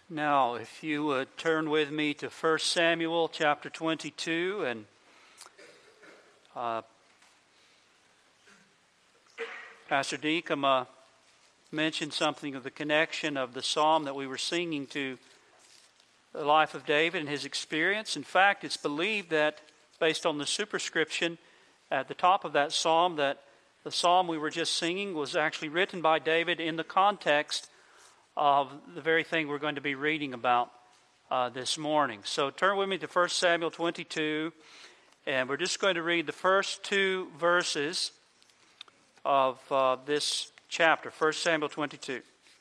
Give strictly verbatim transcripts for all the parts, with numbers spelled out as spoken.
Now, if you would turn with me to First Samuel chapter twenty-two, and uh, Pastor Deacom mentioned something of the connection of the psalm that we were singing to the life of David and his experience. In fact, it's believed that, based on the superscription at the top of that psalm, that the psalm we were just singing was actually written by David in the context of the very thing we're going to be reading about uh, this morning. So turn with me to First Samuel twenty-two, and we're just going to read the first two verses of uh, this chapter, First Samuel twenty-two.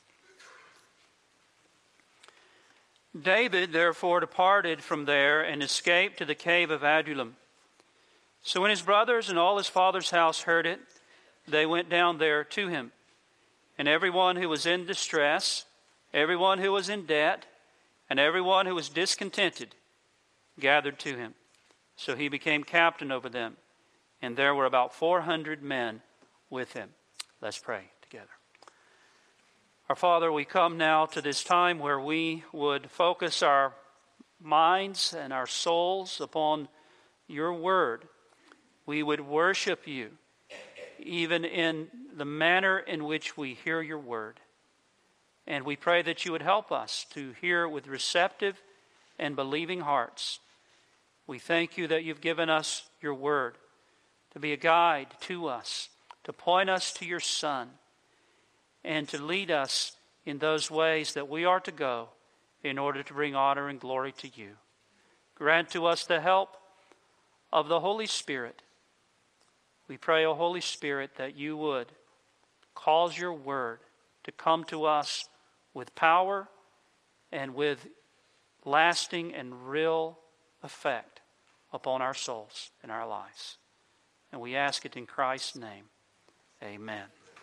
David therefore departed from there and escaped to the cave of Adullam. So when his brothers and all his father's house heard it, they went down there to him. And everyone who was in distress, everyone who was in debt, and everyone who was discontented gathered to him. So he became captain over them. And there were about four hundred men with him. Let's pray together. Our Father, we come now to this time where we would focus our minds and our souls upon your word. We would worship you, even in the manner in which we hear your word. And we pray that you would help us to hear with receptive and believing hearts. We thank you that you've given us your word to be a guide to us, to point us to your Son, and to lead us in those ways that we are to go in order to bring honor and glory to you. Grant to us the help of the Holy Spirit. We pray, O Holy Spirit, that you would cause your word to come to us with power and with lasting and real effect upon our souls and our lives. And we ask it in Christ's name. Amen.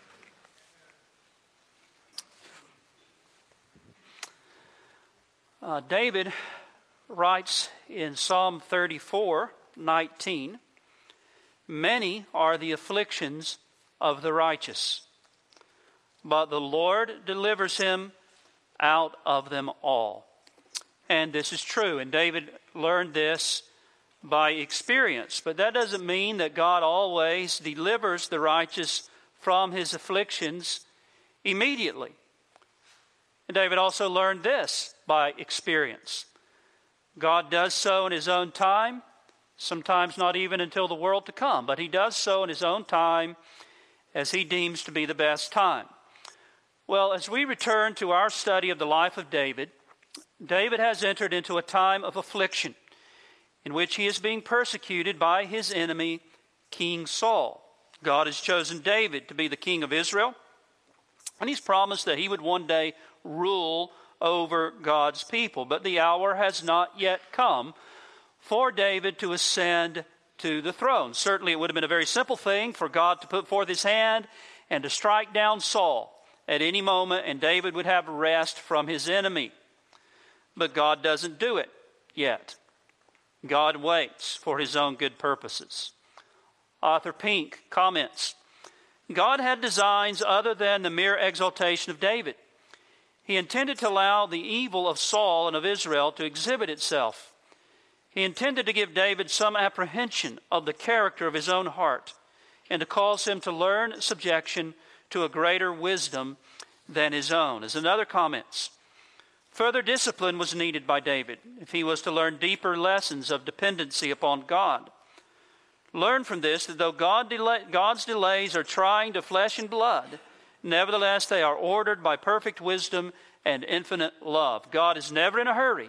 Uh, David writes in Psalm thirty-four nineteen, "Many are the afflictions of the righteous, but the Lord delivers him out of them all." And this is true, and David learned this by experience. But that doesn't mean that God always delivers the righteous from his afflictions immediately. And David also learned this by experience. God does so in his own time, sometimes not even until the world to come, but he does so in his own time as he deems to be the best time. Well, as we return to our study of the life of David, David has entered into a time of affliction in which he is being persecuted by his enemy, King Saul. God has chosen David to be the king of Israel, and he's promised that he would one day rule over God's people. But the hour has not yet come for David to ascend to the throne. Certainly it would have been a very simple thing for God to put forth his hand and to strike down Saul at any moment, and David would have rest from his enemy. But God doesn't do it yet. God waits for his own good purposes. Arthur Pink comments, God had designs other than the mere exaltation of David. He intended to allow the evil of Saul and of Israel to exhibit itself. He intended to give David some apprehension of the character of his own heart and to cause him to learn subjection to a greater wisdom than his own. As another comments, further discipline was needed by David if he was to learn deeper lessons of dependency upon God. Learn from this that though God delay, God's delays are trying to flesh and blood, nevertheless they are ordered by perfect wisdom and infinite love. God is never in a hurry.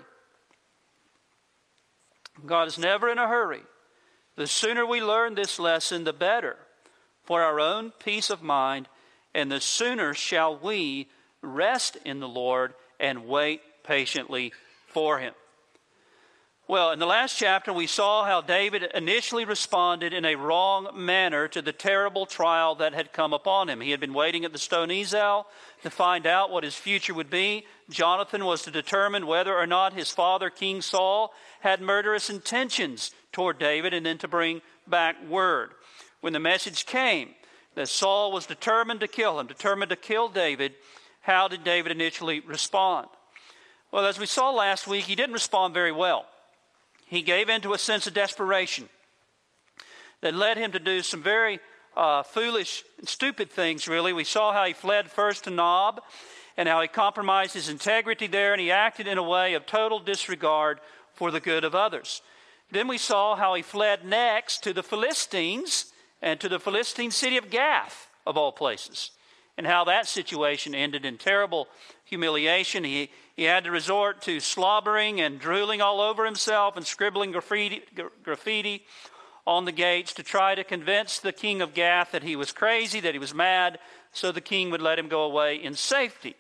God is never in a hurry. The sooner we learn this lesson, the better for our own peace of mind, and the sooner shall we rest in the Lord and wait patiently for him. Well, in the last chapter, we saw how David initially responded in a wrong manner to the terrible trial that had come upon him. He had been waiting at the stone Ezel to find out what his future would be. Jonathan was to determine whether or not his father, King Saul, had murderous intentions toward David, and then to bring back word. When the message came that Saul was determined to kill him, determined to kill David, how did David initially respond? Well, as we saw last week, he didn't respond very well. He gave in to a sense of desperation that led him to do some very uh, foolish and stupid things, really. We saw how he fled first to Nob and how he compromised his integrity there, and he acted in a way of total disregard for the good of others. Then we saw how he fled next to the Philistines and to the Philistine city of Gath, of all places, and how that situation ended in terrible humiliation. He, he had to resort to slobbering and drooling all over himself and scribbling graffiti, graffiti on the gates to try to convince the king of Gath that he was crazy, that he was mad, so the king would let him go away in safety.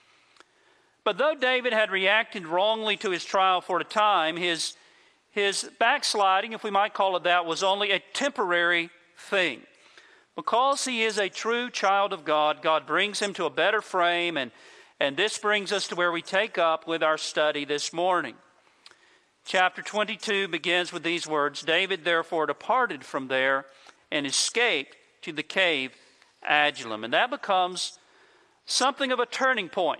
But though David had reacted wrongly to his trial for a time, his, his backsliding, if we might call it that, was only a temporary thing. Because he is a true child of God, God brings him to a better frame, and, and this brings us to where we take up with our study this morning. Chapter twenty-two begins with these words, David therefore departed from there and escaped to the cave Adullam. And that becomes something of a turning point.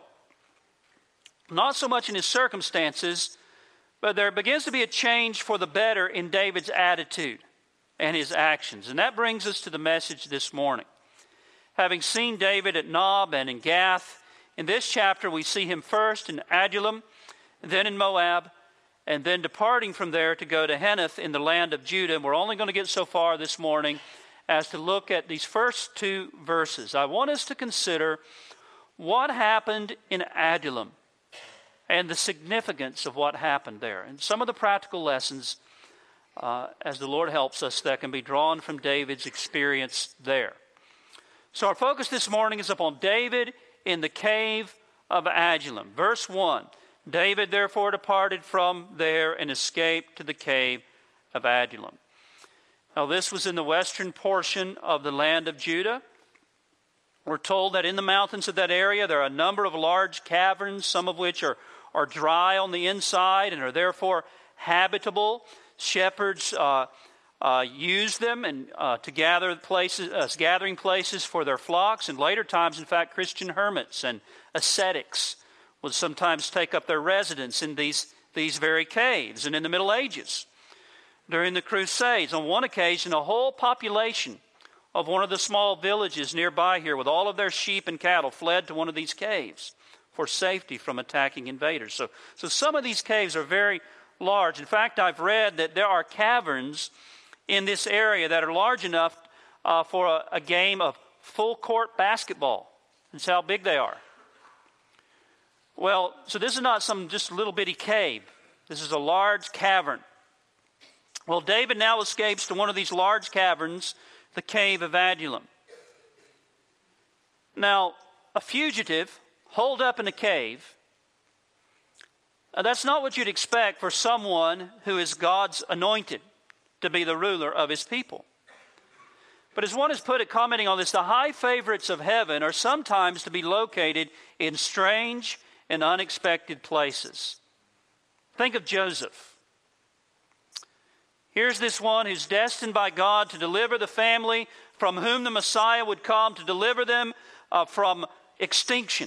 Not so much in his circumstances, but there begins to be a change for the better in David's attitude and his actions. And that brings us to the message this morning. Having seen David at Nob and in Gath, in this chapter we see him first in Adullam, then in Moab, and then departing from there to go to Henoth in the land of Judah. And we're only going to get so far this morning as to look at these first two verses. I want us to consider what happened in Adullam and the significance of what happened there, and some of the practical lessons, uh, as the Lord helps us, that can be drawn from David's experience there. So our focus this morning is upon David in the cave of Adullam. Verse one, David therefore departed from there and escaped to the cave of Adullam. Now this was in the western portion of the land of Judah. We're told that in the mountains of that area there are a number of large caverns, some of which are, are dry on the inside and are therefore habitable. Shepherds uh, uh, use them and uh, to gather places, uh, gathering places for their flocks. And later times, in fact, Christian hermits and ascetics would sometimes take up their residence in these, these very caves. And in the Middle Ages, during the Crusades, on one occasion, a whole population of one of the small villages nearby here with all of their sheep and cattle fled to one of these caves for safety from attacking invaders. So, so some of these caves are very large. In fact, I've read that there are caverns in this area that are large enough uh, for a, a game of full court basketball. That's how big they are. Well, so this is not some just little bitty cave. This is a large cavern. Well, David now escapes to one of these large caverns, the cave of Adullam. Now, a fugitive holed up in a cave, uh, that's not what you'd expect for someone who is God's anointed to be the ruler of his people. But as one has put it, commenting on this, the high favorites of heaven are sometimes to be located in strange and unexpected places. Think of Joseph. Here's this one who's destined by God to deliver the family from whom the Messiah would come, to deliver them uh, from extinction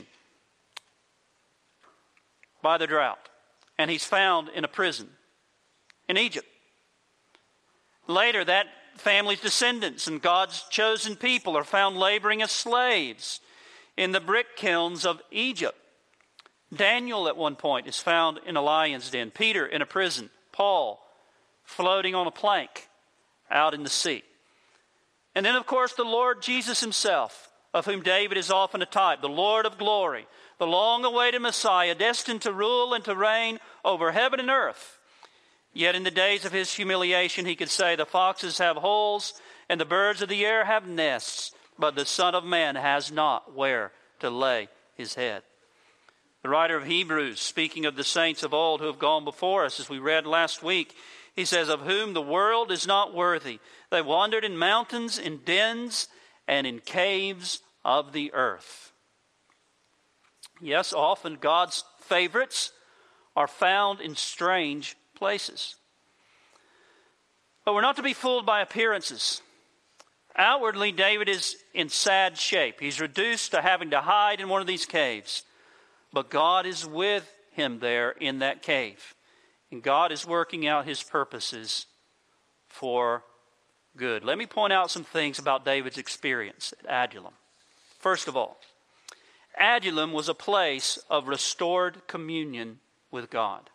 by the drought. And he's found in a prison in Egypt. Later, that family's descendants and God's chosen people are found laboring as slaves in the brick kilns of Egypt. Daniel at one point is found in a lion's den. Peter in a prison. Paul floating on a plank out in the sea. And then, of course, the Lord Jesus himself, of whom David is often a type, the Lord of glory, the long-awaited Messiah, destined to rule and to reign over heaven and earth. Yet in the days of his humiliation, he could say, the foxes have holes and the birds of the air have nests, but the Son of Man has not where to lay his head. The writer of Hebrews, speaking of the saints of old who have gone before us, as we read last week, he says, of whom the world is not worthy. They wandered in mountains, in dens, and in caves of the earth. Yes, often God's favorites are found in strange places. But we're not to be fooled by appearances. Outwardly, David is in sad shape. He's reduced to having to hide in one of these caves. But God is with him there in that cave. And God is working out his purposes for good. Let me point out some things about David's experience at Adullam. First of all, Adullam was a place of restored communion with God.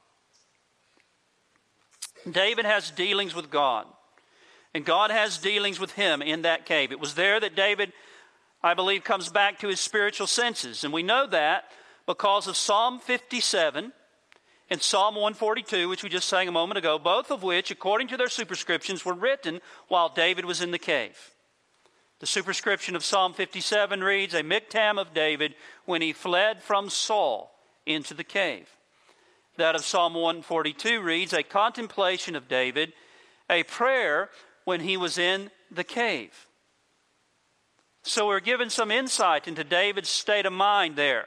David has dealings with God, and God has dealings with him in that cave. It was there that David, I believe, comes back to his spiritual senses. And we know that because of Psalm fifty-seven and Psalm one forty-two, which we just sang a moment ago, both of which, according to their superscriptions, were written while David was in the cave. The superscription of Psalm fifty-seven reads, a miktam of David when he fled from Saul into the cave. That of Psalm one forty-two reads, a contemplation of David, a prayer when he was in the cave. So we're given some insight into David's state of mind there,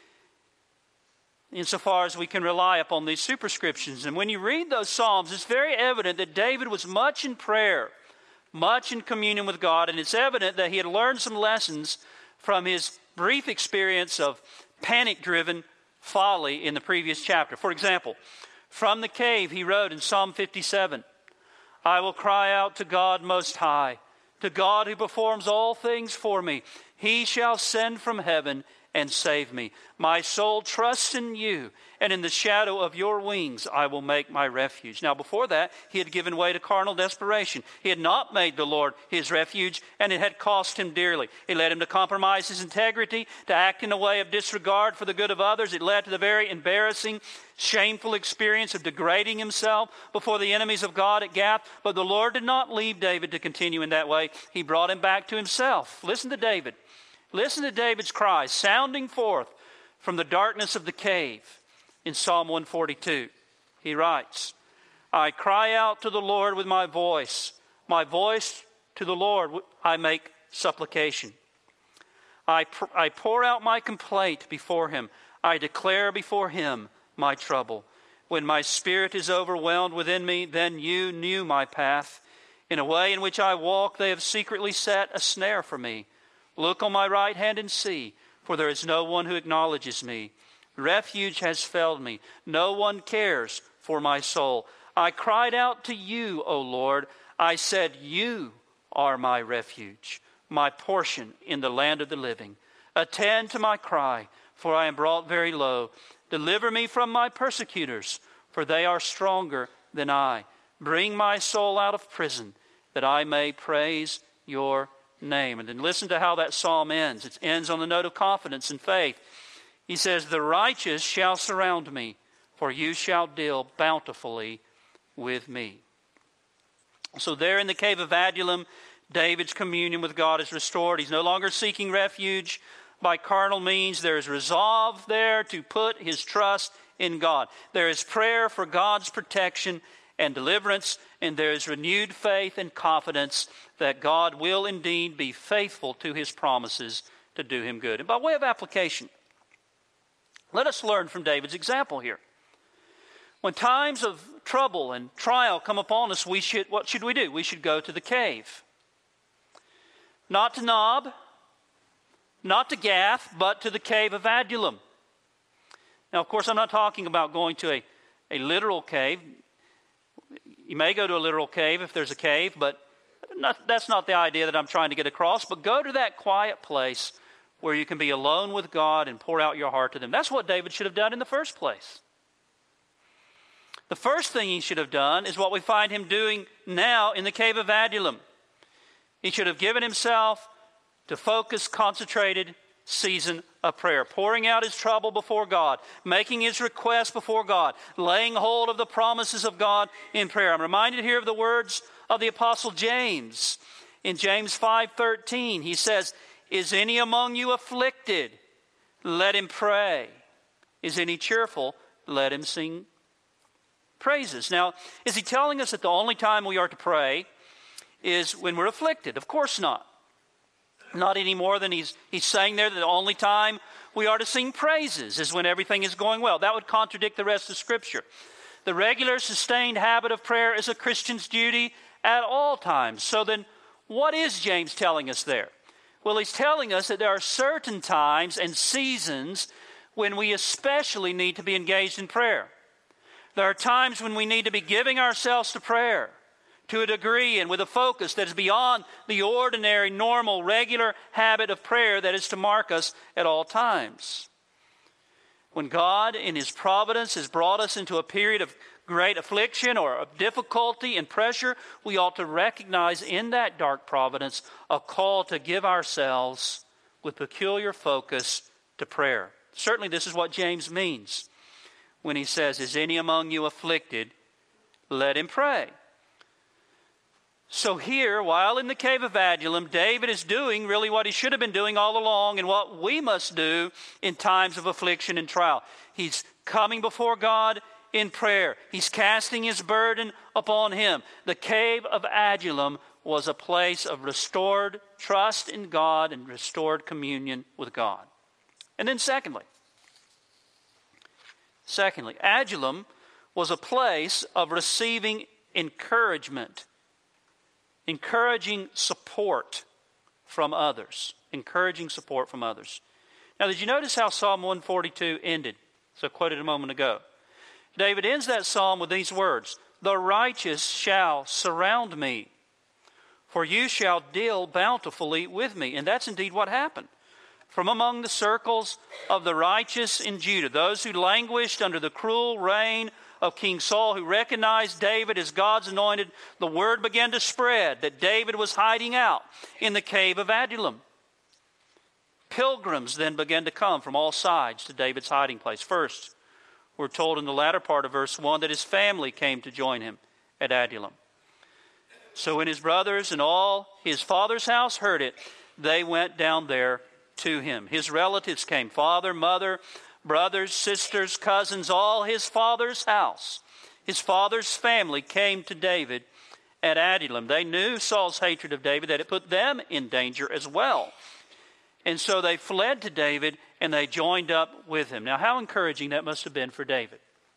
insofar as we can rely upon these superscriptions. And when you read those Psalms, it's very evident that David was much in prayer, much in communion with God, and it's evident that he had learned some lessons from his brief experience of panic-driven folly in the previous chapter. For example, from the cave he wrote in Psalm fifty-seven, I will cry out to God Most High, to God who performs all things for me. He shall send from heaven and save me. My soul trusts in you, and in the shadow of your wings I will make my refuge. Now before that, he had given way to carnal desperation. He had not made the Lord his refuge, and it had cost him dearly. It led him to compromise his integrity, to act in a way of disregard for the good of others. It led to the very embarrassing, shameful experience of degrading himself before the enemies of God at Gath. But the Lord did not leave David to continue in that way. He brought him back to himself. Listen to David. Listen to David's cries, sounding forth from the darkness of the cave in Psalm one forty-two. He writes, I cry out to the Lord with my voice. My voice to the Lord I make supplication. I, pr- I pour out my complaint before him. I declare before him my trouble. When my spirit is overwhelmed within me, then you knew my path. In a way in which I walk, they have secretly set a snare for me. Look on my right hand and see, for there is no one who acknowledges me. Refuge has failed me. No one cares for my soul. I cried out to you, O Lord. I said, you are my refuge, my portion in the land of the living. Attend to my cry, for I am brought very low. Deliver me from my persecutors, for they are stronger than I. Bring my soul out of prison, that I may praise your name. And then listen to how that psalm ends. It ends on the note of confidence and faith. He says, the righteous shall surround me, for you shall deal bountifully with me. So there in the cave of Adullam, David's communion with God is restored. He's no longer seeking refuge by carnal means. There is resolve there to put his trust in God. There is prayer for God's protection and deliverance, and there is renewed faith and confidence that God will indeed be faithful to his promises to do him good. And by way of application, let us learn from David's example here. When times of trouble and trial come upon us, we should, what should we do? We should go to the cave. Not to Nob, not to Gath, but to the cave of Adullam. Now, of course, I'm not talking about going to a, a literal cave. You may go to a literal cave if there's a cave, but not, that's not the idea that I'm trying to get across. But go to that quiet place where you can be alone with God and pour out your heart to them. That's what David should have done in the first place. The first thing he should have done is what we find him doing now in the cave of Adullam. He should have given himself to focused, concentrated season of prayer, pouring out his trouble before God, making his request before God, laying hold of the promises of God in prayer. I'm reminded here of the words of the Apostle James. In James five thirteen, he says, is any among you afflicted? Let him pray. Is any cheerful? Let him sing praises. Now, is he telling us that the only time we are to pray is when we're afflicted? Of course not. Not any more than he's, he's saying there that the only time we are to sing praises is when everything is going well. That would contradict the rest of Scripture. The regular, sustained habit of prayer is a Christian's duty at all times. So then, what is James telling us there? Well, he's telling us that there are certain times and seasons when we especially need to be engaged in prayer. There are times when we need to be giving ourselves to prayer to a degree and with a focus that is beyond the ordinary, normal, regular habit of prayer that is to mark us at all times. When God, in His providence, has brought us into a period of great affliction or of difficulty and pressure, we ought to recognize in that dark providence a call to give ourselves with peculiar focus to prayer. Certainly this is what James means when he says, "Is any among you afflicted? Let him pray." So here, while in the cave of Adullam, David is doing really what he should have been doing all along and what we must do in times of affliction and trial. He's coming before God in prayer. He's casting his burden upon Him. The cave of Adullam was a place of restored trust in God and restored communion with God. And then secondly, secondly, Adullam was a place of receiving encouragement. Encouraging support from others. Encouraging support from others. Now, did you notice how Psalm one forty-two ended? So I quoted a moment ago. David ends that psalm with these words, "The righteous shall surround me, for you shall deal bountifully with me." And that's indeed what happened. From among the circles of the righteous in Judah, those who languished under the cruel reign of King Saul, who recognized David as God's anointed, the word began to spread that David was hiding out in the cave of Adullam. Pilgrims then began to come from all sides to David's hiding place. First, we're told in the latter part of verse one that his family came to join him at Adullam. So when his brothers and all his father's house heard it, they went down there to him. His relatives came, father, mother, brothers, sisters, cousins, all his father's house. His father's family came to David at Adullam. They knew Saul's hatred of David, that it put them in danger as well. And so they fled to David and they joined up with him. Now, how encouraging that must have been for David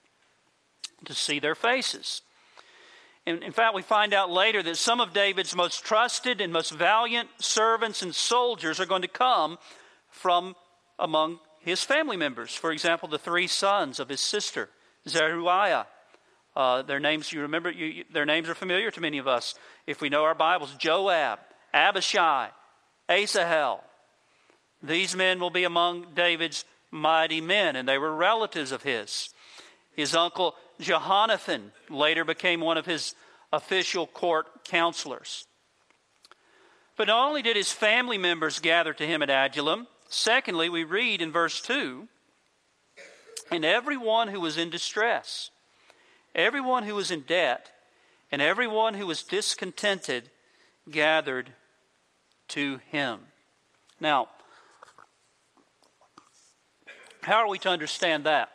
to see their faces. And in fact, we find out later that some of David's most trusted and most valiant servants and soldiers are going to come from among his family members. For example, the three sons of his sister, Zeruiah. Uh, their names, you remember, you, you, their names are familiar to many of us if we know our Bibles. Joab, Abishai, Asahel. These men will be among David's mighty men, and they were relatives of his. His uncle Jehonathan later became one of his official court counselors. But not only did his family members gather to him at Adullam, secondly, we read in verse two, "And everyone who was in distress, everyone who was in debt, and everyone who was discontented gathered to him." Now, how are we to understand that?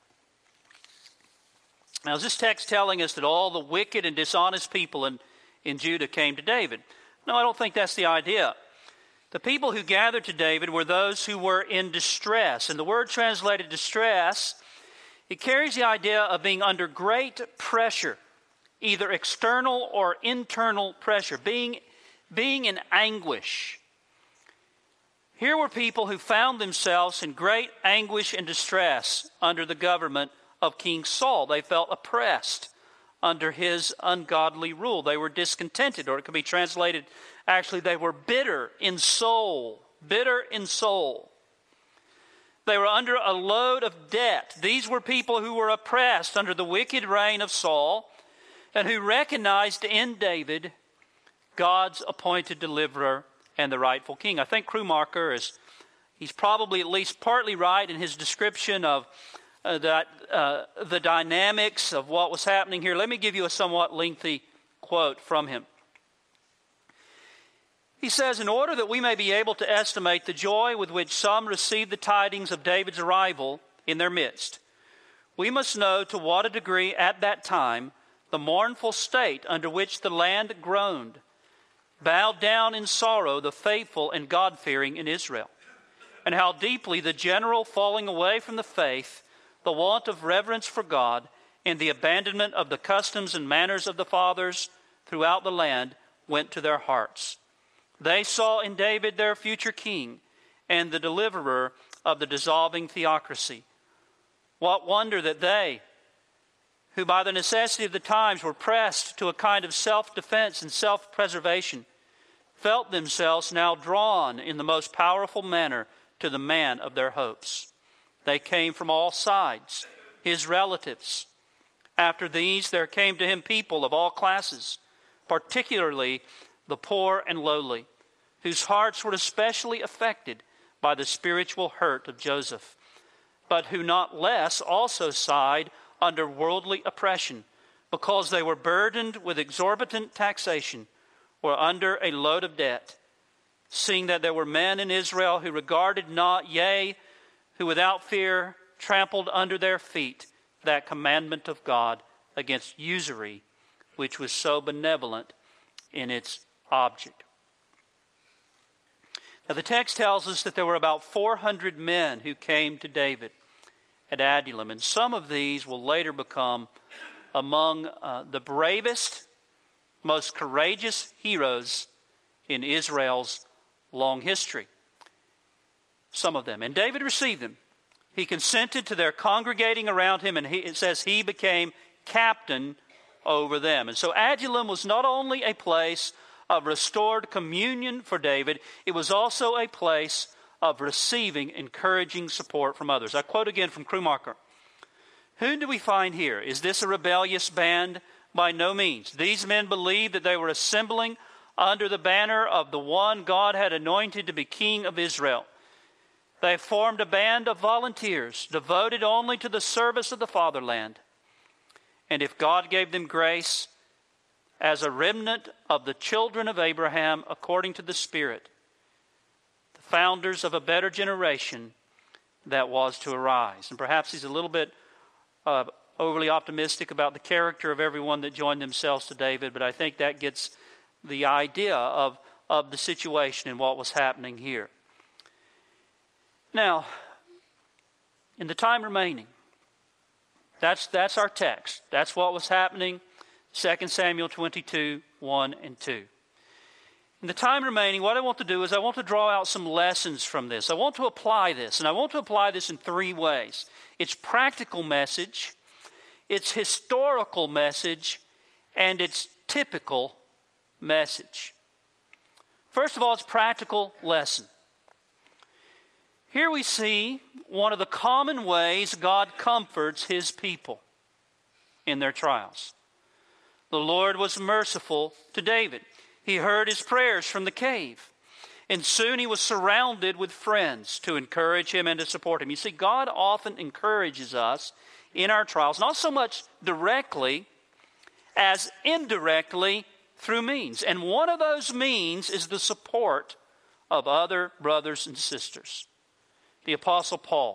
Now, is this text telling us that all the wicked and dishonest people in, in Judah came to David? No, I don't think that's the idea. The people who gathered to David were those who were in distress. And the word translated distress, it carries the idea of being under great pressure, either external or internal pressure, being, being in anguish. Here were people who found themselves in great anguish and distress under the government of King Saul. They felt oppressed under his ungodly rule. They were discontented, or it could be translated, actually, they were bitter in soul. Bitter in soul. They were under a load of debt. These were people who were oppressed under the wicked reign of Saul and who recognized in David God's appointed deliverer and the rightful king. I think Krummacher is, he's probably at least partly right in his description of uh, that uh, the dynamics of what was happening here. Let me give you a somewhat lengthy quote from him. He says, "In order that we may be able to estimate the joy with which some received the tidings of David's arrival in their midst, we must know to what a degree at that time the mournful state under which the land groaned, bowed down in sorrow the faithful and God-fearing in Israel, and how deeply the general falling away from the faith, the want of reverence for God, and the abandonment of the customs and manners of the fathers throughout the land went to their hearts. They saw in David their future king and the deliverer of the dissolving theocracy. What wonder that they, who by the necessity of the times were pressed to a kind of self-defense and self-preservation, felt themselves now drawn in the most powerful manner to the man of their hopes. They came from all sides, his relatives. After these, there came to him people of all classes, particularly the poor and lowly, whose hearts were especially affected by the spiritual hurt of Joseph, but who not less also sighed under worldly oppression, because they were burdened with exorbitant taxation or under a load of debt, seeing that there were men in Israel who regarded not, yea, who without fear trampled under their feet that commandment of God against usury, which was so benevolent in its object. Now the text tells us that there were about four hundred men who came to David at Adullam, and some of these will later become among uh, the bravest, most courageous heroes in Israel's long history. Some of them. And David received them. He consented to their congregating around him, and he, it says he became captain over them. And so Adullam was not only a place of restored communion for David, it was also a place of receiving encouraging support from others. I quote again from Krummacher. Who do we find here? Is this a rebellious band? By no means. These men believed that they were assembling under the banner of the one God had anointed to be king of Israel. They formed a band of volunteers devoted only to the service of the fatherland. And if God gave them grace as a remnant of the children of Abraham according to the Spirit, the founders of a better generation that was to arise. And perhaps he's a little bit uh, overly optimistic about the character of everyone that joined themselves to David, but I think that gets the idea of, of the situation and what was happening here. Now, in the time remaining, that's, that's our text. That's what was happening, Second Samuel twenty-two, one and two. In the time remaining, what I want to do is I want to draw out some lessons from this. I want to apply this, and I want to apply this in three ways. Its practical message, its historical message, and its typical message. First of all, its practical lesson. Here we see one of the common ways God comforts his people in their trials. The Lord was merciful to David. He heard his prayers from the cave. And soon he was surrounded with friends to encourage him and to support him. You see, God often encourages us in our trials, not so much directly as indirectly through means. And one of those means is the support of other brothers and sisters. The Apostle Paul,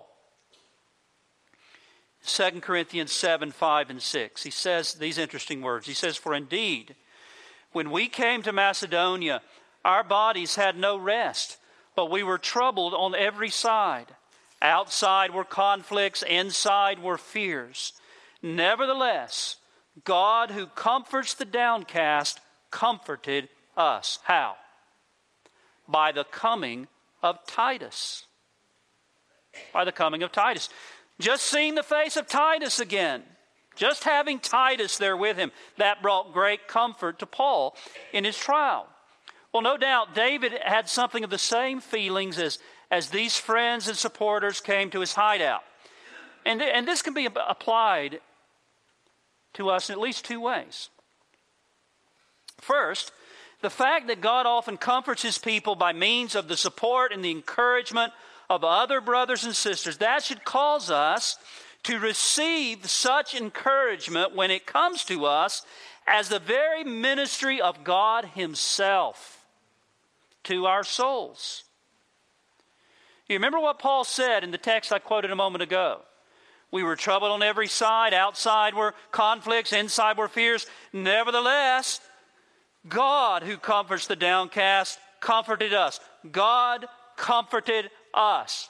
Second Corinthians seven, five and six, he says these interesting words. He says, "For indeed, when we came to Macedonia, our bodies had no rest, but we were troubled on every side. Outside were conflicts, inside were fears. Nevertheless, God who comforts the downcast comforted us." How? By the coming of Titus. By the coming of Titus. Just seeing the face of Titus again, just having Titus there with him, that brought great comfort to Paul in his trial. Well, no doubt David had something of the same feelings as, as these friends and supporters came to his hideout. And, and this can be applied to us in at least two ways. First, the fact that God often comforts his people by means of the support and the encouragement of other brothers and sisters, that should cause us to receive such encouragement when it comes to us as the very ministry of God himself to our souls. You remember what Paul said in the text I quoted a moment ago? We were troubled on every side. Outside were conflicts, inside were fears. Nevertheless, God who comforts the downcast comforted us. God comforted us.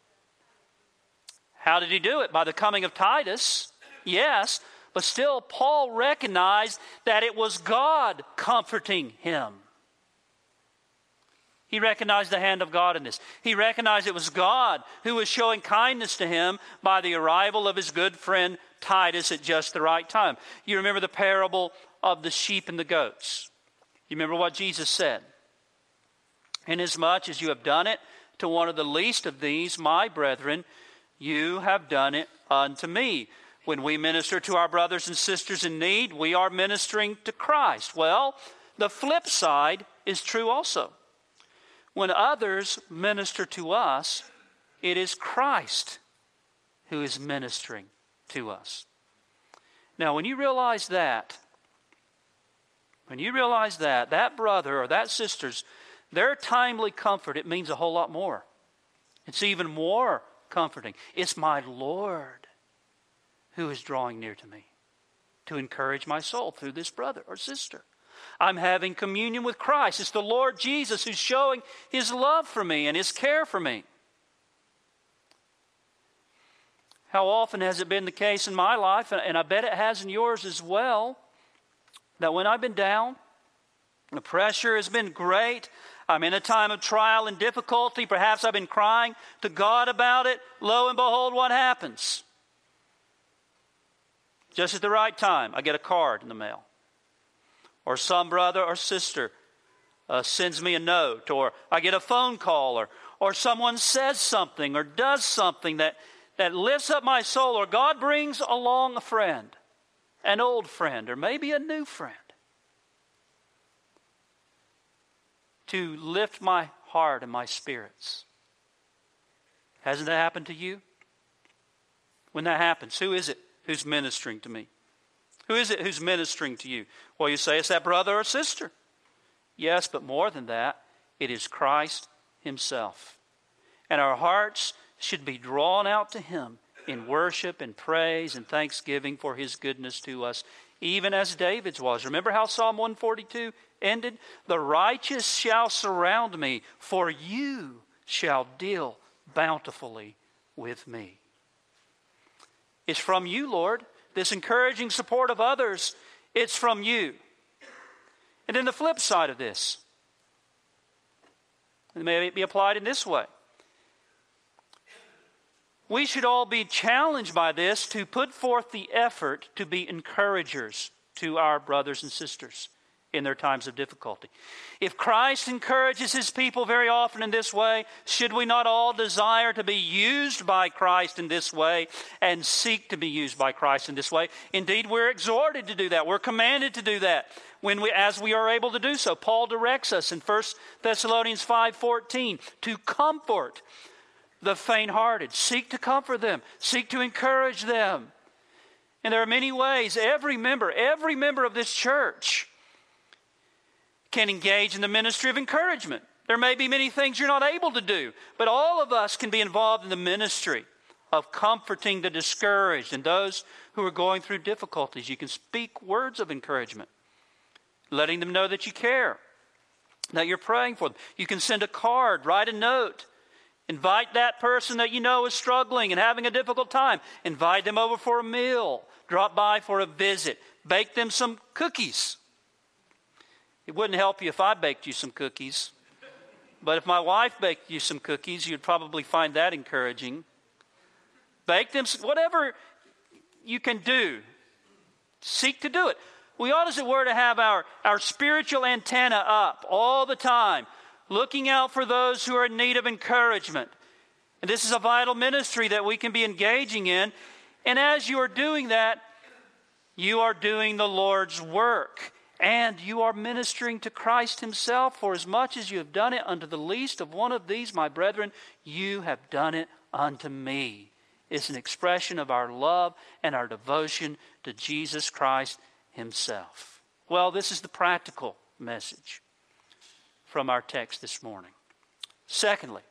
How did he do it? By the coming of Titus? Yes, but still Paul recognized that it was God comforting him. He recognized the hand of God in this. He recognized it was God who was showing kindness to him by the arrival of his good friend Titus at just the right time. You remember the parable of the sheep and the goats. You remember what Jesus said? Inasmuch as you have done it to one of the least of these, my brethren, you have done it unto me. When we minister to our brothers and sisters in need, we are ministering to Christ. Well, the flip side is true also. When others minister to us, it is Christ who is ministering to us. Now, when you realize that, when you realize that, that brother or that sister's, their timely comfort, it means a whole lot more. It's even more comforting. It's my Lord who is drawing near to me to encourage my soul through this brother or sister. I'm having communion with Christ. It's the Lord Jesus who's showing his love for me and his care for me. How often has it been the case in my life, and I bet it has in yours as well, that when I've been down, the pressure has been great, I'm in a time of trial and difficulty, perhaps I've been crying to God about it, lo and behold, what happens? Just at the right time, I get a card in the mail. Or some brother or sister uh, sends me a note, or I get a phone call, or, or someone says something or does something that, that lifts up my soul, or God brings along a friend, an old friend, or maybe a new friend, to lift my heart and my spirits. Hasn't that happened to you? When that happens, who is it who's ministering to me? Who is it who's ministering to you? Well, you say it's that brother or sister. Yes, but more than that, it is Christ himself. And our hearts should be drawn out to him in worship and praise and thanksgiving for his goodness to us, even as David's was. Remember how Psalm one forty-two ended? The righteous shall surround me, for you shall deal bountifully with me. It's from you, Lord. This encouraging support of others, it's from you. And then the flip side of this, it may be applied in this way. We should all be challenged by this to put forth the effort to be encouragers to our brothers and sisters in their times of difficulty. If Christ encourages his people very often in this way, should we not all desire to be used by Christ in this way and seek to be used by Christ in this way? Indeed, we're exhorted to do that. We're commanded to do that when we, as we are able to do so. Paul directs us in First Thessalonians five fourteen to comfort the faint-hearted. Seek to comfort them. Seek to encourage them. And there are many ways. Every member, every member of this church can engage in the ministry of encouragement. There may be many things you're not able to do, but all of us can be involved in the ministry of comforting the discouraged and those who are going through difficulties. You can speak words of encouragement, letting them know that you care, that you're praying for them. You can send a card, write a note, invite that person that you know is struggling and having a difficult time. Invite them over for a meal, drop by for a visit, bake them some cookies. It wouldn't help you if I baked you some cookies. But if my wife baked you some cookies, you'd probably find that encouraging. Bake them, whatever you can do. Seek to do it. We ought, as it were, to have our, our spiritual antenna up all the time, looking out for those who are in need of encouragement. And this is a vital ministry that we can be engaging in. And as you are doing that, you are doing the Lord's work. And you are ministering to Christ himself. For as much as you have done it unto the least of one of these, my brethren, you have done it unto me. It's an expression of our love and our devotion to Jesus Christ himself. Well, this is the practical message from our text this morning. Secondly,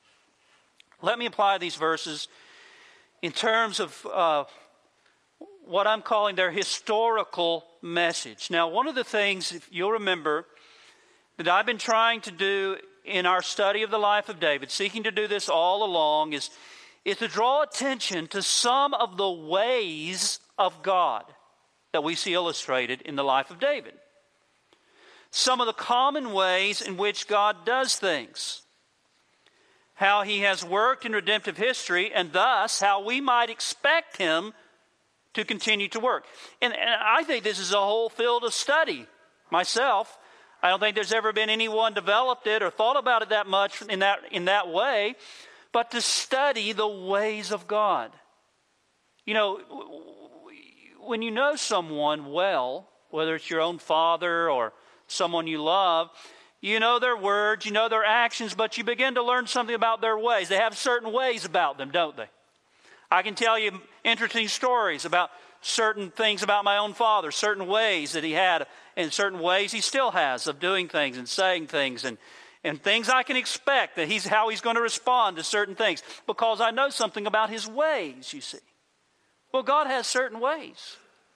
let me apply these verses in terms of uh, what I'm calling their historical message. Now, one of the things, if you'll remember, that I've been trying to do in our study of the life of David, seeking to do this all along, is, is to draw attention to some of the ways of God that we see illustrated in the life of David. some of the common ways in which God does things, how he has worked in redemptive history, and thus how we might expect him to continue to work. And, and I think this is a whole field of study myself. I don't think there's ever been anyone developed it or thought about it that much in that, in that way, but to study the ways of God. You know, when you know someone well, whether it's your own father or someone you love, you know their words, you know their actions, but you begin to learn something about their ways. They have certain ways about them, don't they? I can tell you interesting stories about certain things about my own father, certain ways that he had, and certain ways he still has of doing things and saying things, and, and things I can expect that he's how he's going to respond to certain things, because I know something about his ways, you see. Well, God has certain ways.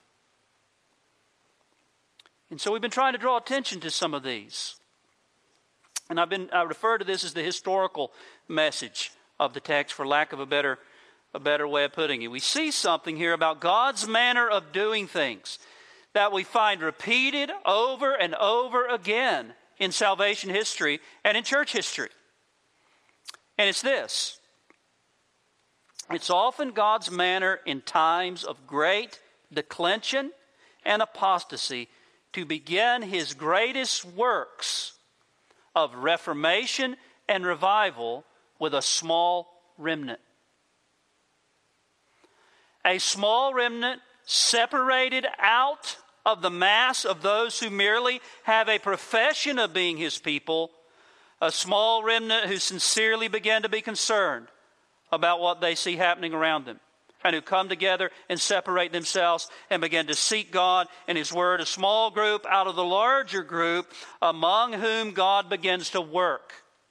And so we've been trying to draw attention to some of these. And I've been I refer to this as the historical message of the text, for lack of a better a better way of putting it. We see something here about God's manner of doing things that we find repeated over and over again in salvation history and in church history. And it's this. It's often God's manner in times of great declension and apostasy to begin his greatest works of reformation and revival with a small remnant. A small remnant separated out of the mass of those who merely have a profession of being his people, a small remnant who sincerely begin to be concerned about what they see happening around them, and who come together and separate themselves and begin to seek God and his word, a small group out of the larger group among whom God begins to work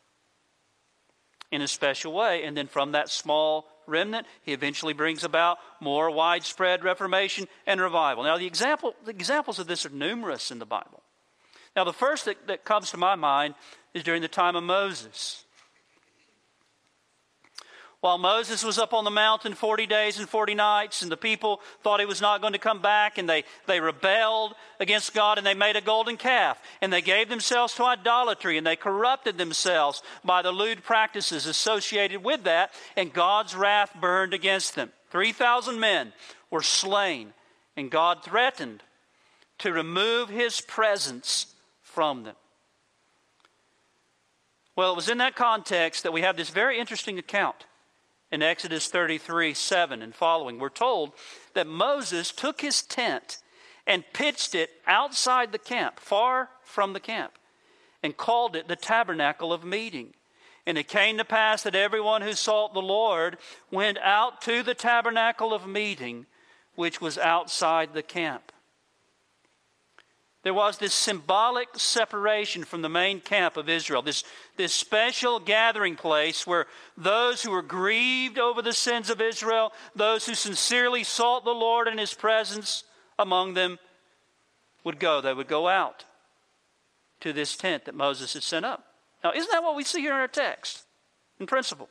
in a special way. And then from that small remnant, he eventually brings about more widespread reformation and revival. Now, the example, the examples of this are numerous in the Bible. Now, the first that, that comes to my mind is during the time of Moses. While Moses was up on the mountain forty days and forty nights, and the people thought he was not going to come back, and they, they rebelled against God, and they made a golden calf, and they gave themselves to idolatry, and they corrupted themselves by the lewd practices associated with that, and God's wrath burned against them. three thousand men were slain, and God threatened to remove his presence from them. Well, it was in that context that we have this very interesting account. In Exodus thirty-three, seven and following, we're told that Moses took his tent and pitched it outside the camp, far from the camp, and called it the tabernacle of meeting. And it came to pass that everyone who sought the Lord went out to the tabernacle of meeting, which was outside the camp. There was this symbolic separation from the main camp of Israel, this, this special gathering place where those who were grieved over the sins of Israel, those who sincerely sought the Lord and his presence among them, would go. They would go out to this tent that Moses had set up. Now, isn't that what we see here in our text, in principle?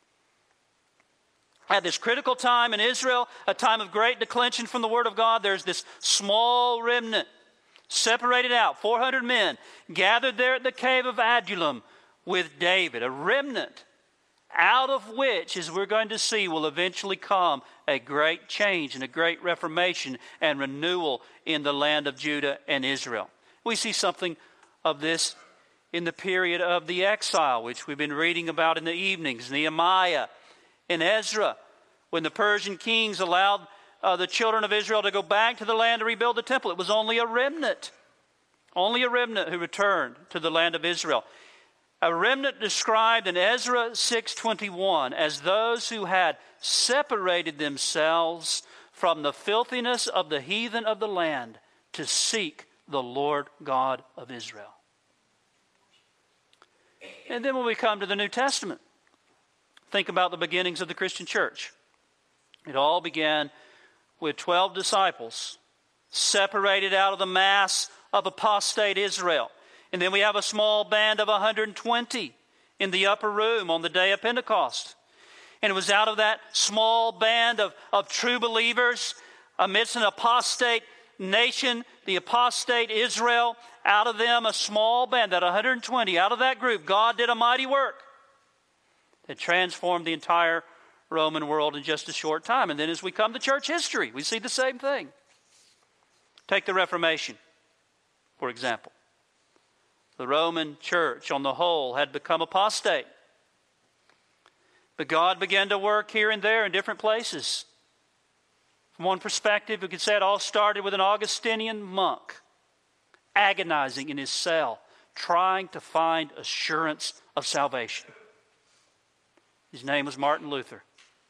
At this critical time in Israel, a time of great declension from the Word of God, there's this small remnant separated out, four hundred men, gathered there at the cave of Adullam with David, a remnant out of which, as we're going to see, will eventually come a great change and a great reformation and renewal in the land of Judah and Israel. We see something of this in the period of the exile, which we've been reading about in the evenings, Nehemiah and Ezra, when the Persian kings allowed Uh, the children of Israel to go back to the land to rebuild the temple. It was only a remnant, only a remnant who returned to the land of Israel. A remnant described in Ezra six twenty-one as those who had separated themselves from the filthiness of the heathen of the land to seek the Lord God of Israel. And then when we come to the New Testament, think about the beginnings of the Christian church. It all began with twelve disciples separated out of the mass of apostate Israel. And then we have a small band of one hundred twenty in the upper room on the day of Pentecost. And it was out of that small band of, of true believers amidst an apostate nation, the apostate Israel, out of them a small band, that one hundred twenty, out of that group, God did a mighty work that transformed the entire Roman world in just a short time. And then as we come to church history, we see the same thing. Take the Reformation, for example. The Roman church on the whole had become apostate. But God began to work here and there in different places. From one perspective, we could say it all started with an Augustinian monk agonizing in his cell, trying to find assurance of salvation. His name was Martin Luther.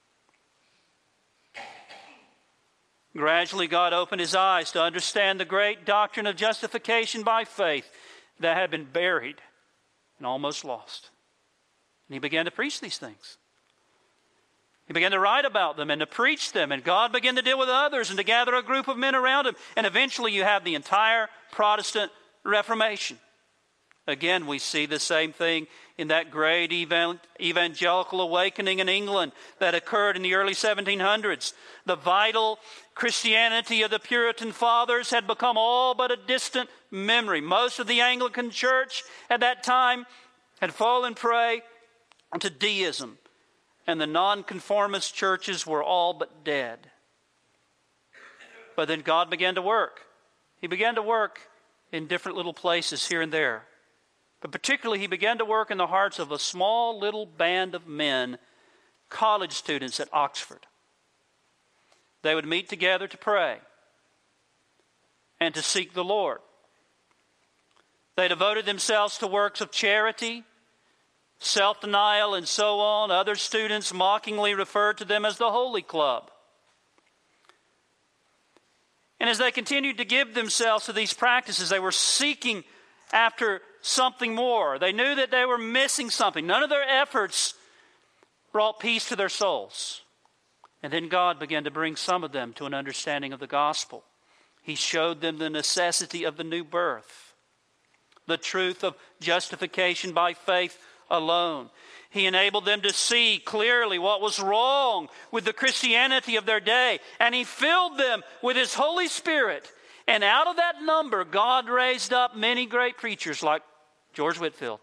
Gradually, God opened his eyes to understand the great doctrine of justification by faith that had been buried and almost lost. And he began to preach these things. He began to write about them and to preach them, and God began to deal with others and to gather a group of men around him. And eventually you have the entire Protestant Reformation. Again, we see the same thing in that great evangelical awakening in England that occurred in the early seventeen hundreds. The vital Christianity of the Puritan fathers had become all but a distant memory. Most of the Anglican church at that time had fallen prey to deism, and the nonconformist churches were all but dead. But then God began to work. He began to work in different little places here and there. But particularly, he began to work in the hearts of a small little band of men, college students at Oxford. They would meet together to pray and to seek the Lord. They devoted themselves to works of charity, self-denial, and so on. Other students mockingly referred to them as the Holy Club. And as they continued to give themselves to these practices, they were seeking after something more. They knew that they were missing something. None of their efforts brought peace to their souls. And then God began to bring some of them to an understanding of the gospel. He showed them the necessity of the new birth, the truth of justification by faith alone. He enabled them to see clearly what was wrong with the Christianity of their day. And he filled them with his Holy Spirit. And out of that number, God raised up many great preachers like George Whitefield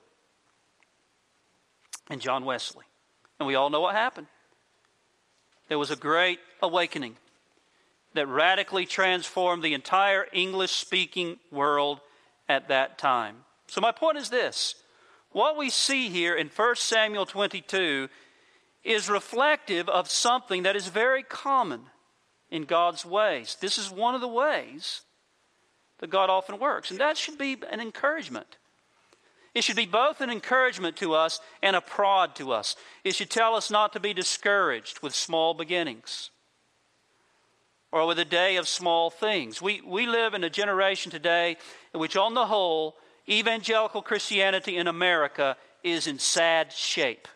and John Wesley. And we all know what happened. There was a great awakening that radically transformed the entire English-speaking world at that time. So my point is this. What we see here in First Samuel twenty-two is reflective of something that is very common in God's ways. This is one of the ways that God often works. And that should be an encouragement. It should be both an encouragement to us and a prod to us. It should tell us not to be discouraged with small beginnings or with a day of small things. We, we live in a generation today in which, on the whole, evangelical Christianity in America is in sad shape.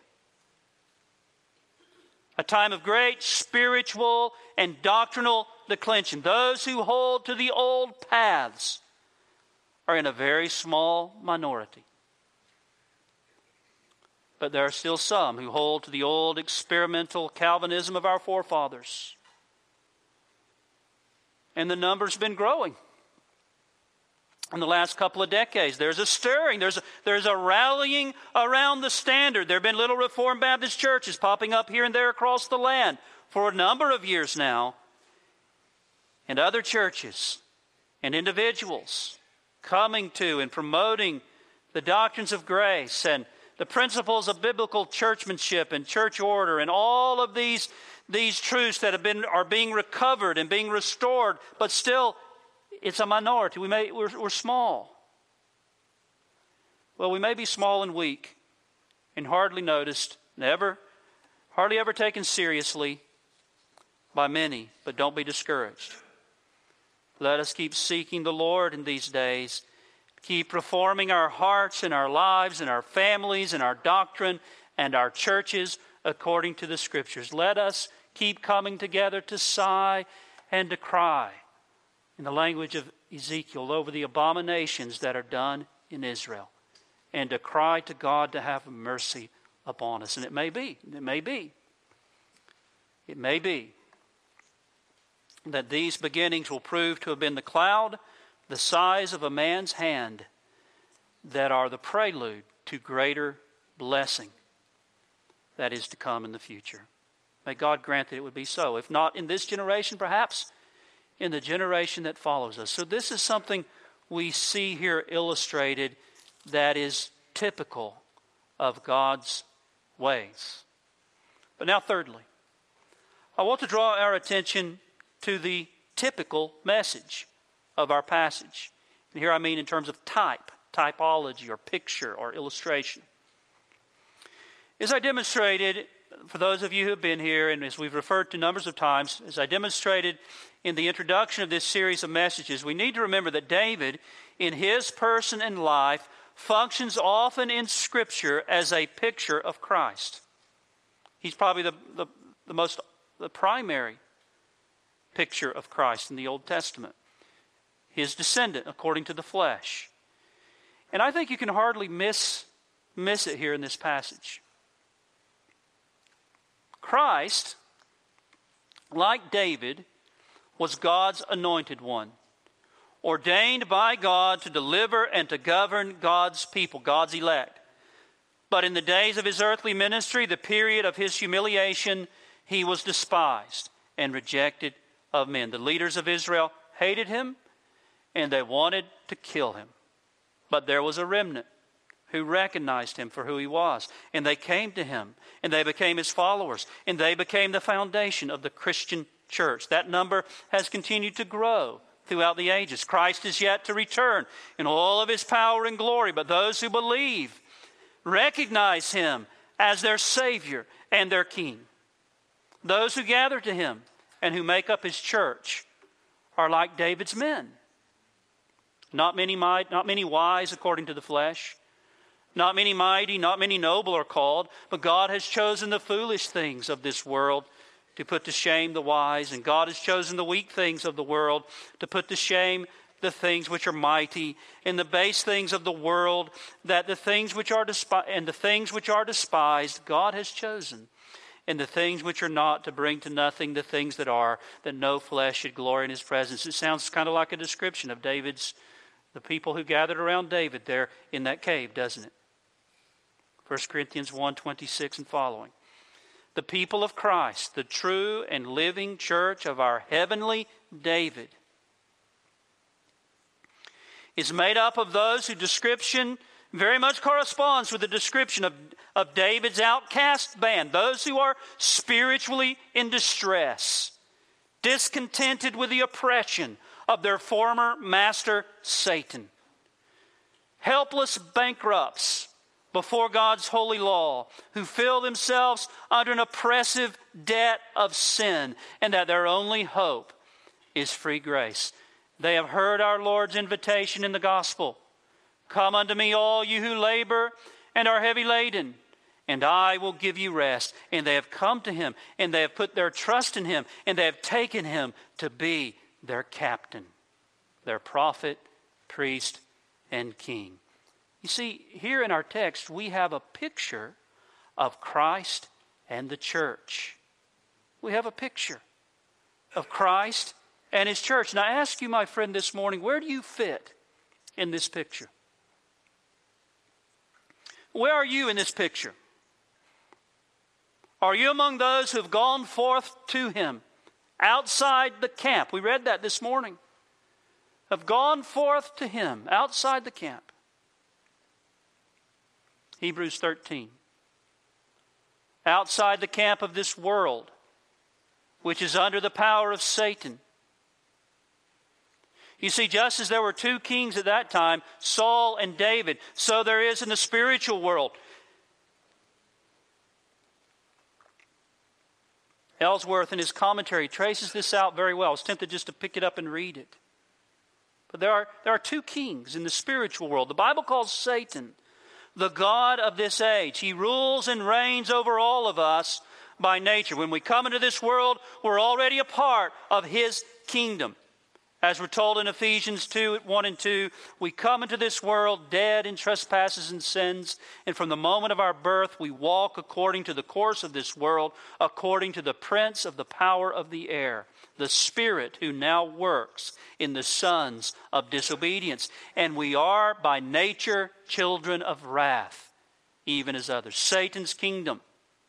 A time of great spiritual and doctrinal declension. Those who hold to the old paths are in a very small minority. But there are still some who hold to the old experimental Calvinism of our forefathers. And the number's been growing. In the last couple of decades, there's a stirring, there's a, there's a rallying around the standard. There have been little Reformed Baptist churches popping up here and there across the land for a number of years now. And other churches and individuals coming to and promoting the doctrines of grace and the principles of biblical churchmanship and church order and all of these, these truths that have been are being recovered and being restored, but still it's a minority. We may, we're, we're small. Well, we may be small and weak and hardly noticed, never, hardly ever taken seriously by many, but don't be discouraged. Let us keep seeking the Lord in these days. Keep reforming our hearts and our lives and our families and our doctrine and our churches according to the Scriptures. Let us keep coming together to sigh and to cry, in the language of Ezekiel, over the abominations that are done in Israel, and to cry to God to have mercy upon us. And it may be, it may be, it may be that these beginnings will prove to have been the cloud the size of a man's hand that are the prelude to greater blessing that is to come in the future. May God grant that it would be so. If not in this generation, perhaps in the generation that follows us. So this is something we see here illustrated that is typical of God's ways. But now thirdly, I want to draw our attention to the typical message of our passage. And here I mean in terms of type, typology or picture or illustration. As I demonstrated, for those of you who have been here, and as we've referred to numbers of times, as I demonstrated in the introduction of this series of messages, we need to remember that David, in his person and life, functions often in Scripture as a picture of Christ. He's probably the, the, the most, the primary picture of Christ in the Old Testament. His descendant, according to the flesh. And I think you can hardly miss, miss it here in this passage. Christ, like David, was God's anointed one, ordained by God to deliver and to govern God's people, God's elect. But in the days of his earthly ministry, the period of his humiliation, he was despised and rejected of men. The leaders of Israel hated him, and they wanted to kill him. But there was a remnant who recognized him for who he was. And they came to him, and they became his followers, and they became the foundation of the Christian church. That number has continued to grow throughout the ages. Christ is yet to return in all of his power and glory, but those who believe recognize him as their Savior and their King. Those who gather to him and who make up his church are like David's men. Not many might, not many wise according to the flesh. Not many mighty, not many noble are called, but God has chosen the foolish things of this world to put to shame the wise, and God has chosen the weak things of the world to put to shame the things which are mighty, and the base things of the world, that the things which are despised, and the things which are despised, God has chosen, and the things which are not, to bring to nothing the things that are, that no flesh should glory in his presence. It sounds kind of like a description of David's, the people who gathered around David there in that cave, doesn't it? First Corinthians one twenty-six and following. The people of Christ, the true and living church of our heavenly David, is made up of those whose description very much corresponds with the description of, of David's outcast band. Those who are spiritually in distress, discontented with the oppression of their former master, Satan. Helpless bankrupts before God's holy law, who feel themselves under an oppressive debt of sin, and that their only hope is free grace. They have heard our Lord's invitation in the gospel. Come unto me, all you who labor and are heavy laden, and I will give you rest. And they have come to him, and they have put their trust in him, and they have taken him to be their captain, their prophet, priest, and king. You see, here in our text, we have a picture of Christ and the church. We have a picture of Christ and his church. And I ask you, my friend, this morning, where do you fit in this picture? Where are you in this picture? Are you among those who have gone forth to him outside the camp? We read that this morning. Have gone forth to him outside the camp. Hebrews thirteen. Outside the camp of this world, which is under the power of Satan. You see, just as there were two kings at that time, Saul and David, so there is in the spiritual world. Ellsworth in his commentary traces this out very well. I was tempted just to pick it up and read it. But there are, there are two kings in the spiritual world. The Bible calls Satan the god of this age. He rules and reigns over all of us by nature. When we come into this world, we're already a part of his kingdom. As we're told in Ephesians two, one and two, we come into this world dead in trespasses and sins, and from the moment of our birth we walk according to the course of this world, according to the prince of the power of the air, the Spirit who now works in the sons of disobedience. And we are by nature children of wrath, even as others. Satan's kingdom,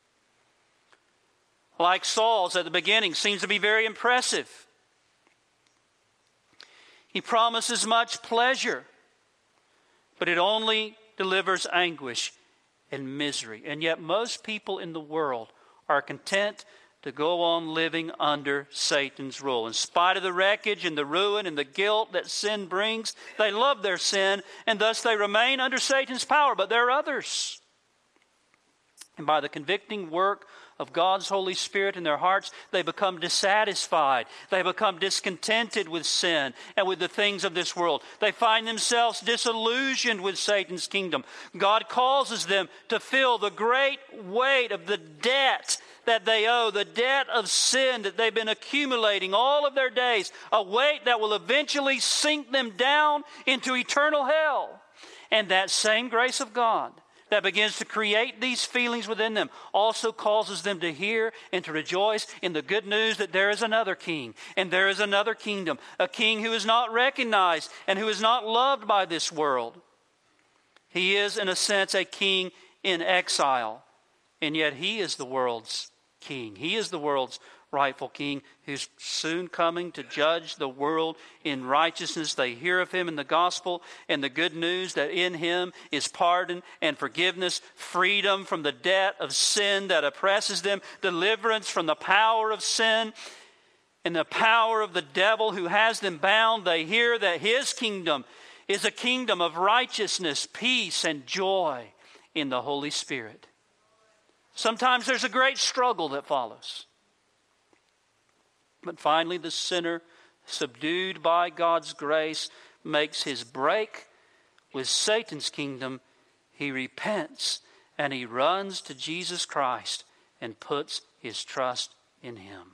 like Saul's at the beginning, seems to be very impressive. He promises much pleasure, but it only delivers anguish and misery. And yet most people in the world are content to go on living under Satan's rule. In spite of the wreckage and the ruin and the guilt that sin brings, they love their sin, and thus they remain under Satan's power. But there are others. And by the convicting work of God's Holy Spirit in their hearts, they become dissatisfied. They become discontented with sin and with the things of this world. They find themselves disillusioned with Satan's kingdom. God causes them to feel the great weight of the debt that they owe, the debt of sin that they've been accumulating all of their days, a weight that will eventually sink them down into eternal hell. And that same grace of God that begins to create these feelings within them also causes them to hear and to rejoice in the good news that there is another king and there is another kingdom, a king who is not recognized and who is not loved by this world. He is, in a sense, a king in exile, and yet he is the world's king. He is the world's rightful king who's soon coming to judge the world in righteousness. They hear of him in the gospel and the good news that in him is pardon and forgiveness, freedom from the debt of sin that oppresses them, deliverance from the power of sin and the power of the devil who has them bound. They hear that his kingdom is a kingdom of righteousness, peace, and joy in the Holy Spirit. Sometimes there's a great struggle that follows. But finally, the sinner, subdued by God's grace, makes his break with Satan's kingdom. He repents and he runs to Jesus Christ and puts his trust in him.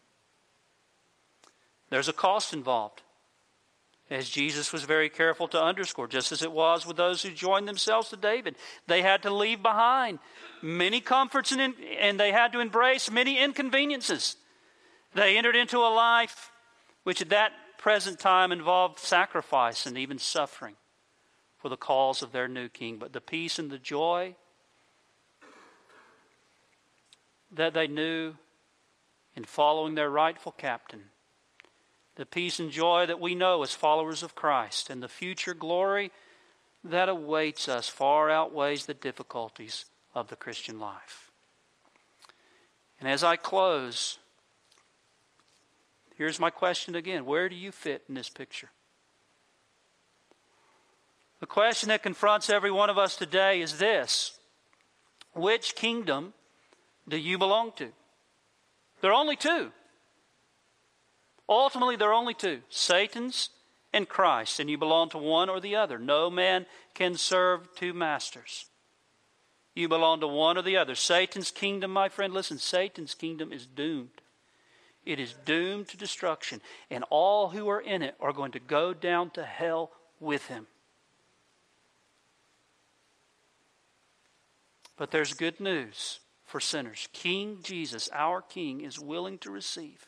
There's a cost involved, as Jesus was very careful to underscore, just as it was with those who joined themselves to David. They had to leave behind many comforts and, and they had to embrace many inconveniences. They entered into a life which at that present time involved sacrifice and even suffering for the cause of their new king. But the peace and the joy that they knew in following their rightful captain, the peace and joy that we know as followers of Christ, and the future glory that awaits us far outweighs the difficulties of the Christian life. And as I close, here's my question again. Where do you fit in this picture? The question that confronts every one of us today is this: which kingdom do you belong to? There are only two. Ultimately, there are only two: Satan's and Christ, and you belong to one or the other. No man can serve two masters. You belong to one or the other. Satan's kingdom, my friend, listen, Satan's kingdom is doomed. It is doomed to destruction, and all who are in it are going to go down to hell with him. But there's good news for sinners. King Jesus, our King, is willing to receive.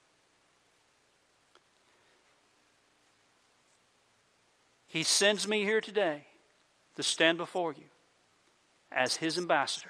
He sends me here today to stand before you as his ambassador,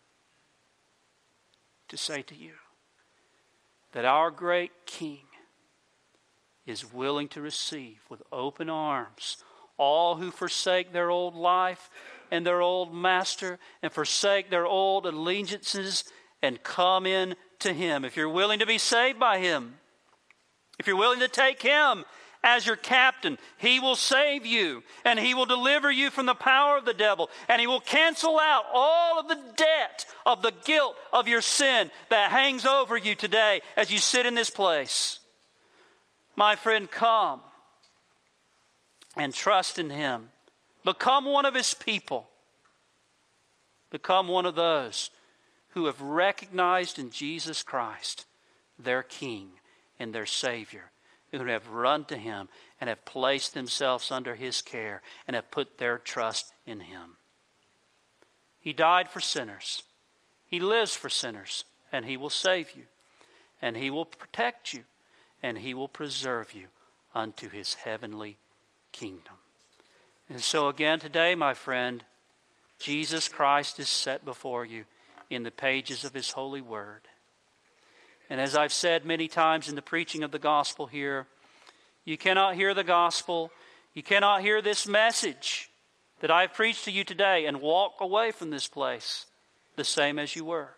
to say to you that our great King is willing to receive with open arms all who forsake their old life and their old master and forsake their old allegiances and come in to him. If you're willing to be saved by him, if you're willing to take him as your captain, he will save you and he will deliver you from the power of the devil, and he will cancel out all of the debt of the guilt of your sin that hangs over you today as you sit in this place. My friend, come and trust in him. Become one of his people. Become one of those who have recognized in Jesus Christ their King and their Savior, who have run to him and have placed themselves under his care and have put their trust in him. He died for sinners. He lives for sinners, and he will save you, and he will protect you, and he will preserve you unto his heavenly kingdom. And so again today, my friend, Jesus Christ is set before you in the pages of his holy word. And as I've said many times in the preaching of the gospel here, you cannot hear the gospel, you cannot hear this message that I've preached to you today and walk away from this place the same as you were.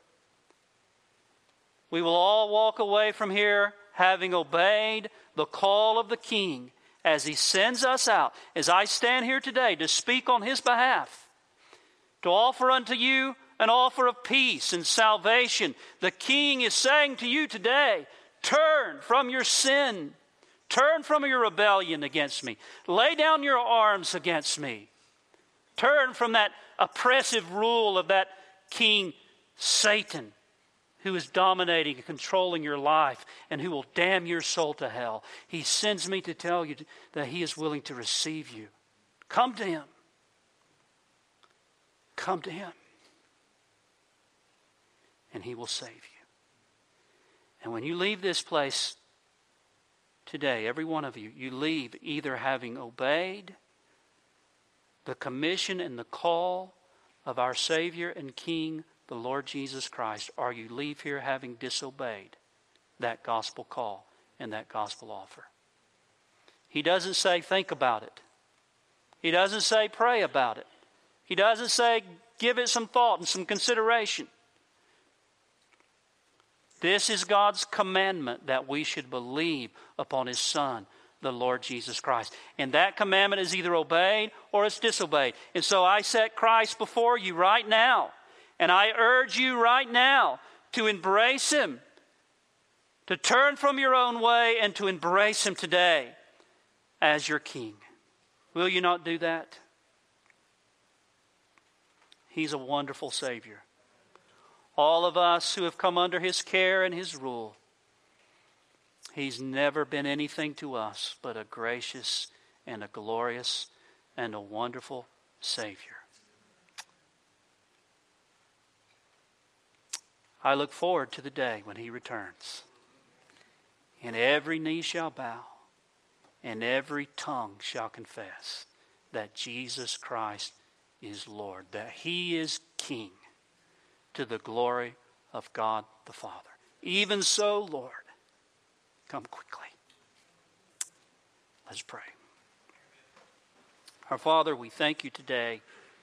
We will all walk away from here having obeyed the call of the King as he sends us out, as I stand here today to speak on his behalf, to offer unto you an offer of peace and salvation. The King is saying to you today, turn from your sin. Turn from your rebellion against me. Lay down your arms against me. Turn from that oppressive rule of that king Satan, who is dominating and controlling your life and who will damn your soul to hell. He sends me to tell you that he is willing to receive you. Come to him. Come to him. And he will save you. And when you leave this place today, every one of you, you leave either having obeyed the commission and the call of our Savior and King, the Lord Jesus Christ, or you leave here having disobeyed that gospel call and that gospel offer. He doesn't say think about it. He doesn't say pray about it. He doesn't say give it some thought and some consideration. This is God's commandment, that we should believe upon his Son, the Lord Jesus Christ. And that commandment is either obeyed or it's disobeyed. And so I set Christ before you right now. And I urge you right now to embrace him, to turn from your own way and to embrace him today as your King. Will you not do that? He's a wonderful Savior. All of us who have come under his care and his rule, he's never been anything to us but a gracious and a glorious and a wonderful Savior. I look forward to the day when he returns. And every knee shall bow, and every tongue shall confess that Jesus Christ is Lord, that he is King, to the glory of God the Father. Even so, Lord, come quickly. Let's pray. Our Father, we thank you today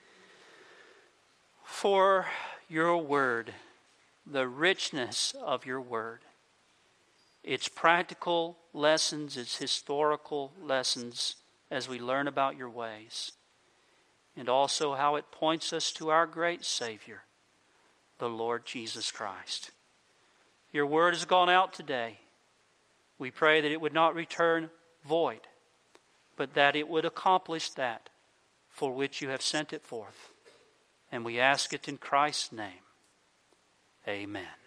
for your word, the richness of your word, its practical lessons, its historical lessons as we learn about your ways, and also how it points us to our great Savior, the Lord Jesus Christ. Your word has gone out today. We pray that it would not return void, but that it would accomplish that for which you have sent it forth. And we ask it in Christ's name. Amen.